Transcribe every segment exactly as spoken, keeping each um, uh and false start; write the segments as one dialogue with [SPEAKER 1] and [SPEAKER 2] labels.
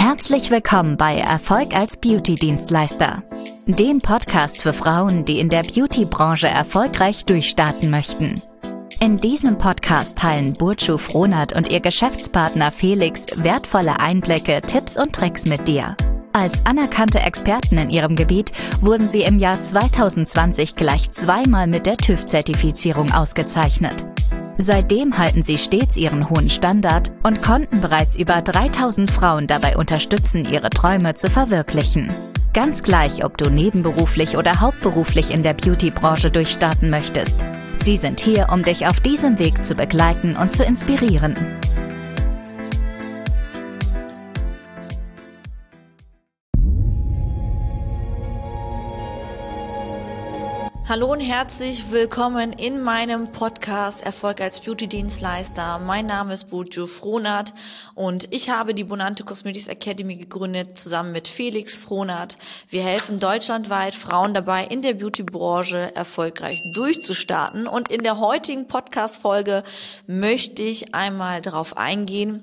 [SPEAKER 1] Herzlich willkommen bei Erfolg als Beauty-Dienstleister, dem Podcast für Frauen, die in der Beauty-Branche erfolgreich durchstarten möchten. In diesem Podcast teilen Burcu Frohnert und ihr Geschäftspartner Felix wertvolle Einblicke, Tipps und Tricks mit dir. Als anerkannte Experten in ihrem Gebiet wurden sie im Jahr zweitausendzwanzig gleich zweimal mit der TÜV-Zertifizierung ausgezeichnet. Seitdem halten sie stets ihren hohen Standard und konnten bereits über dreitausend Frauen dabei unterstützen, ihre Träume zu verwirklichen. Ganz gleich, ob du nebenberuflich oder hauptberuflich in der Beauty-Branche durchstarten möchtest. Sie sind hier, um dich auf diesem Weg zu begleiten und zu inspirieren.
[SPEAKER 2] Hallo und herzlich willkommen in meinem Podcast Erfolg als Beauty-Dienstleister. Mein Name ist Burcu Frohnert und ich habe die Bonante Cosmetics Academy gegründet, zusammen mit Felix Frohnert. Wir helfen deutschlandweit Frauen dabei, in der Beauty-Branche erfolgreich durchzustarten. Und in der heutigen Podcast-Folge möchte ich einmal darauf eingehen,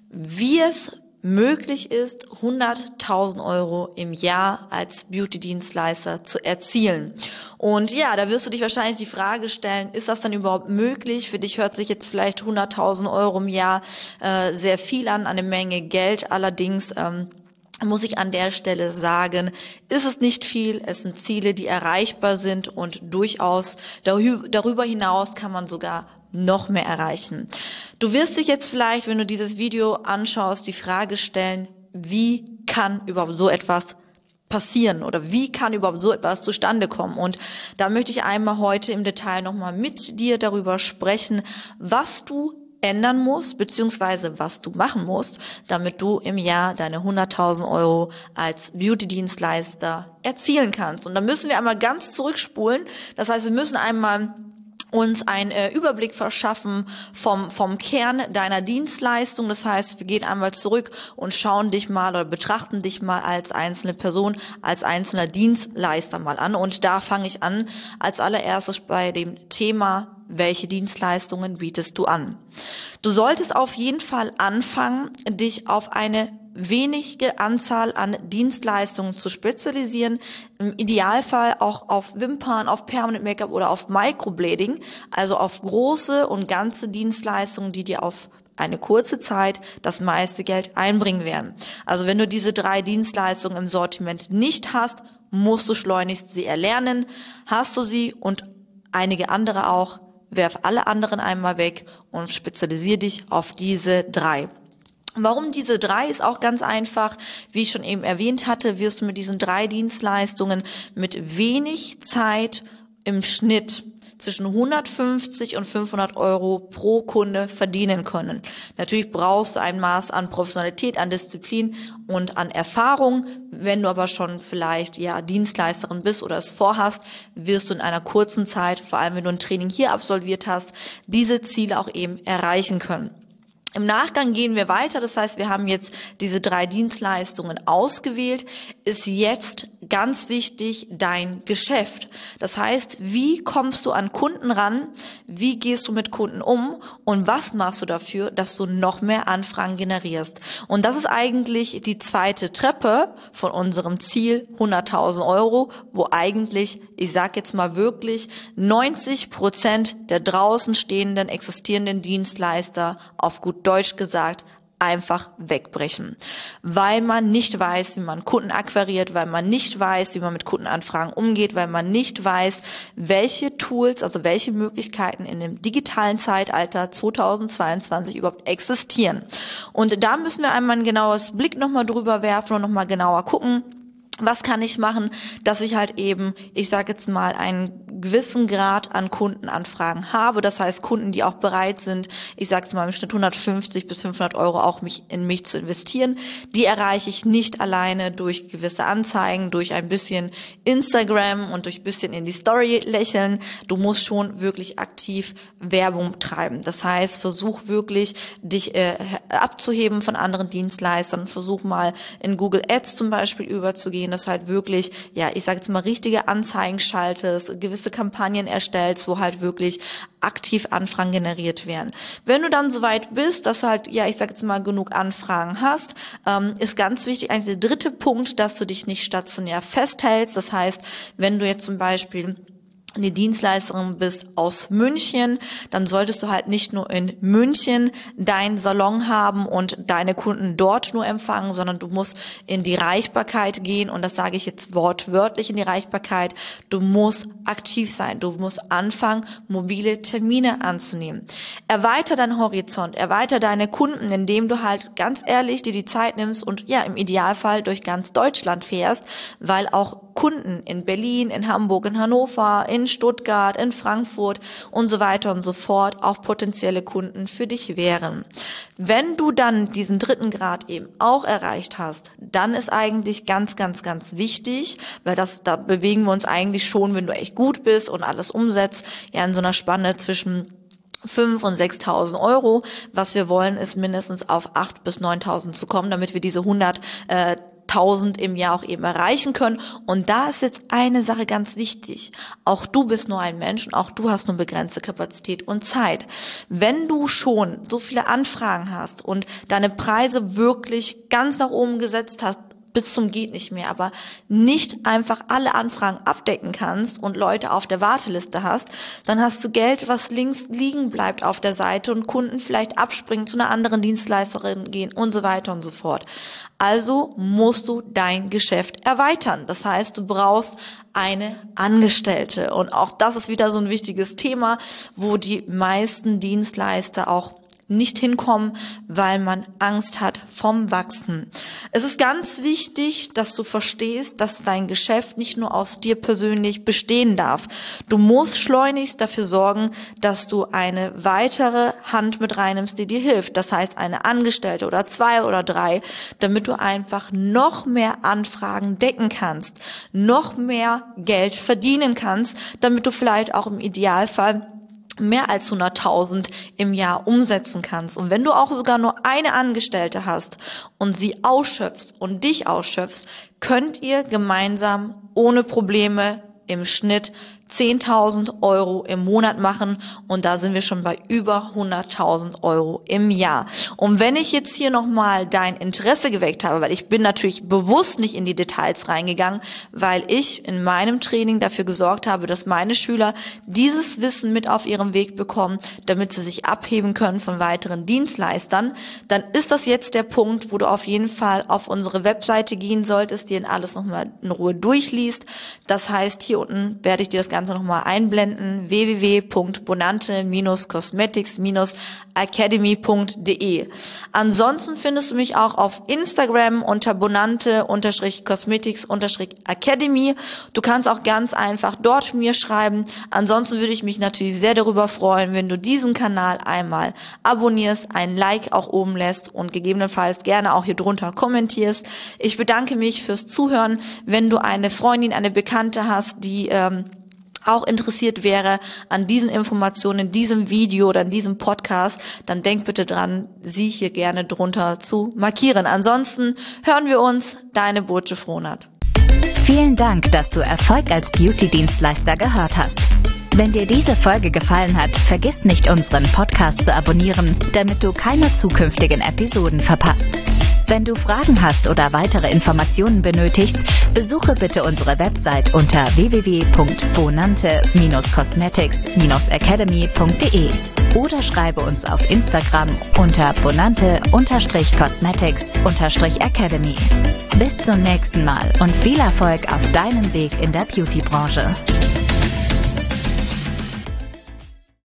[SPEAKER 2] wie es möglich ist, hunderttausend Euro im Jahr als Beauty-Dienstleister zu erzielen. Und ja, da wirst du dich wahrscheinlich die Frage stellen, ist das dann überhaupt möglich? Für dich hört sich jetzt vielleicht hunderttausend Euro im Jahr äh, sehr viel an, eine Menge Geld. Allerdings ähm, muss ich an der Stelle sagen, ist es nicht viel. Es sind Ziele, die erreichbar sind und durchaus darüber hinaus kann man sogar noch mehr erreichen. Du wirst dich jetzt vielleicht, wenn du dieses Video anschaust, die Frage stellen, wie kann überhaupt so etwas passieren oder wie kann überhaupt so etwas zustande kommen? Und da möchte ich einmal heute im Detail nochmal mit dir darüber sprechen, was du ändern musst, beziehungsweise was du machen musst, damit du im Jahr deine hunderttausend Euro als Beauty-Dienstleister erzielen kannst. Und da müssen wir einmal ganz zurückspulen. Das heißt, wir müssen einmal uns einen äh, Überblick verschaffen vom vom Kern deiner Dienstleistung. Das heißt, wir gehen einmal zurück und schauen dich mal oder betrachten dich mal als einzelne Person, als einzelner Dienstleister mal an. Und da fange ich an als allererstes bei dem Thema, welche Dienstleistungen bietest du an? Du solltest auf jeden Fall anfangen, dich auf eine wenige Anzahl an Dienstleistungen zu spezialisieren, im Idealfall auch auf Wimpern, auf Permanent Make-up oder auf Microblading, also auf große und ganze Dienstleistungen, die dir auf eine kurze Zeit das meiste Geld einbringen werden. Also wenn du diese drei Dienstleistungen im Sortiment nicht hast, musst du schleunigst sie erlernen. Hast du sie und einige andere auch, werf alle anderen einmal weg und spezialisiere dich auf diese drei. Warum diese drei ist auch ganz einfach. Wie ich schon eben erwähnt hatte, wirst du mit diesen drei Dienstleistungen mit wenig Zeit im Schnitt zwischen hundertfünfzig und fünfhundert Euro pro Kunde verdienen können. Natürlich brauchst du ein Maß an Professionalität, an Disziplin und an Erfahrung. Wenn du aber schon vielleicht ja Dienstleisterin bist oder es vorhast, wirst du in einer kurzen Zeit, vor allem wenn du ein Training hier absolviert hast, diese Ziele auch eben erreichen können. Im Nachgang gehen wir weiter, das heißt, wir haben jetzt diese drei Dienstleistungen ausgewählt, ist jetzt ganz wichtig dein Geschäft. Das heißt, wie kommst du an Kunden ran, wie gehst du mit Kunden um und was machst du dafür, dass du noch mehr Anfragen generierst. Und das ist eigentlich die zweite Treppe von unserem Ziel hunderttausend Euro, wo eigentlich, ich sag jetzt mal wirklich, neunzig Prozent der draußen stehenden, existierenden Dienstleister auf gut Deutsch gesagt, einfach wegbrechen, weil man nicht weiß, wie man Kunden akquiriert, weil man nicht weiß, wie man mit Kundenanfragen umgeht, weil man nicht weiß, welche Tools, also welche Möglichkeiten in dem digitalen Zeitalter zweitausendzweiundzwanzig überhaupt existieren. Und da müssen wir einmal ein genaues Blick nochmal drüber werfen und nochmal genauer gucken, was kann ich machen, dass ich halt eben, ich sage jetzt mal, einen gewissen Grad an Kundenanfragen habe. Das heißt, Kunden, die auch bereit sind, ich sage es mal im Schnitt hundertfünfzig bis fünfhundert Euro auch mich in mich zu investieren. Die erreiche ich nicht alleine durch gewisse Anzeigen, durch ein bisschen Instagram und durch ein bisschen in die Story lächeln. Du musst schon wirklich aktiv Werbung treiben. Das heißt, versuch wirklich, dich äh, abzuheben von anderen Dienstleistern. Versuch mal in Google Ads zum Beispiel überzugehen, dass halt wirklich, ja, ich sage jetzt mal, richtige Anzeigen schaltest, gewisse aktive Kampagnen erstellst, wo halt wirklich aktiv Anfragen generiert werden. Wenn du dann soweit bist, dass du halt, ja, ich sag jetzt mal, genug Anfragen hast, ähm, ist ganz wichtig, eigentlich der dritte Punkt, dass du dich nicht stationär festhältst. Das heißt, wenn du jetzt zum Beispiel eine Dienstleisterin bist aus München, dann solltest du halt nicht nur in München deinen Salon haben und deine Kunden dort nur empfangen, sondern du musst in die Reichbarkeit gehen, und das sage ich jetzt wortwörtlich, in die Reichbarkeit. Du musst aktiv sein, du musst anfangen, mobile Termine anzunehmen. Erweiter deinen Horizont, erweiter deine Kunden, indem du halt ganz ehrlich dir die Zeit nimmst und ja, im Idealfall durch ganz Deutschland fährst, weil auch Kunden in Berlin, in Hamburg, in Hannover, in Stuttgart, in Frankfurt und so weiter und so fort auch potenzielle Kunden für dich wären. Wenn du dann diesen dritten Grad eben auch erreicht hast, dann ist eigentlich ganz, ganz, ganz wichtig, weil das, da bewegen wir uns eigentlich schon, wenn du echt gut bist und alles umsetzt, ja in so einer Spanne zwischen fünf und sechstausend Euro. Was wir wollen, ist mindestens auf acht bis neuntausend zu kommen, damit wir diese hundert äh, tausend im Jahr auch eben erreichen können. Und da ist jetzt eine Sache ganz wichtig. Auch du bist nur ein Mensch und auch du hast nur begrenzte Kapazität und Zeit. Wenn du schon so viele Anfragen hast und deine Preise wirklich ganz nach oben gesetzt hast, bis zum geht nicht mehr, aber nicht einfach alle Anfragen abdecken kannst und Leute auf der Warteliste hast, dann hast du Geld, was links liegen bleibt auf der Seite und Kunden vielleicht abspringen, zu einer anderen Dienstleisterin gehen und so weiter und so fort. Also musst du dein Geschäft erweitern. Das heißt, du brauchst eine Angestellte. Und auch das ist wieder so ein wichtiges Thema, wo die meisten Dienstleister auch nicht hinkommen, weil man Angst hat vom Wachsen. Es ist ganz wichtig, dass du verstehst, dass dein Geschäft nicht nur aus dir persönlich bestehen darf. Du musst schleunigst dafür sorgen, dass du eine weitere Hand mit reinnimmst, die dir hilft. Das heißt, eine Angestellte oder zwei oder drei, damit du einfach noch mehr Anfragen decken kannst, noch mehr Geld verdienen kannst, damit du vielleicht auch im Idealfall mehr als hunderttausend im Jahr umsetzen kannst. Und wenn du auch sogar nur eine Angestellte hast und sie ausschöpfst und dich ausschöpfst, könnt ihr gemeinsam ohne Probleme im Schnitt zehntausend Euro im Monat machen, und da sind wir schon bei über hunderttausend Euro im Jahr. Und wenn ich jetzt hier nochmal dein Interesse geweckt habe, weil ich bin natürlich bewusst nicht in die Details reingegangen, weil ich in meinem Training dafür gesorgt habe, dass meine Schüler dieses Wissen mit auf ihrem Weg bekommen, damit sie sich abheben können von weiteren Dienstleistern, dann ist das jetzt der Punkt, wo du auf jeden Fall auf unsere Webseite gehen solltest, dir alles nochmal in Ruhe durchliest. Das heißt, hier unten werde ich dir das Ganze nochmal einblenden, w w w punkt bonante cosmetics academy punkt d e. Ansonsten findest du mich auch auf Instagram unter bonante cosmetics academy. Du kannst auch ganz einfach dort mir schreiben. Ansonsten würde ich mich natürlich sehr darüber freuen, wenn du diesen Kanal einmal abonnierst, ein Like auch oben lässt und gegebenenfalls gerne auch hier drunter kommentierst. Ich bedanke mich fürs Zuhören. Wenn du eine Freundin, eine Bekannte hast, die ähm, auch interessiert wäre an diesen Informationen, in diesem Video oder in diesem Podcast, dann denk bitte dran, sie hier gerne drunter zu markieren. Ansonsten hören wir uns, deine Burcu Frohnert.
[SPEAKER 1] Vielen Dank, dass du Erfolg als Beauty-Dienstleister gehört hast. Wenn dir diese Folge gefallen hat, vergiss nicht, unseren Podcast zu abonnieren, damit du keine zukünftigen Episoden verpasst. Wenn du Fragen hast oder weitere Informationen benötigst, besuche bitte unsere Website unter w w w punkt bonante cosmetics academy punkt d e oder schreibe uns auf Instagram unter bonante cosmetics academy. Bis zum nächsten Mal und viel Erfolg auf deinem Weg in der Beauty-Branche.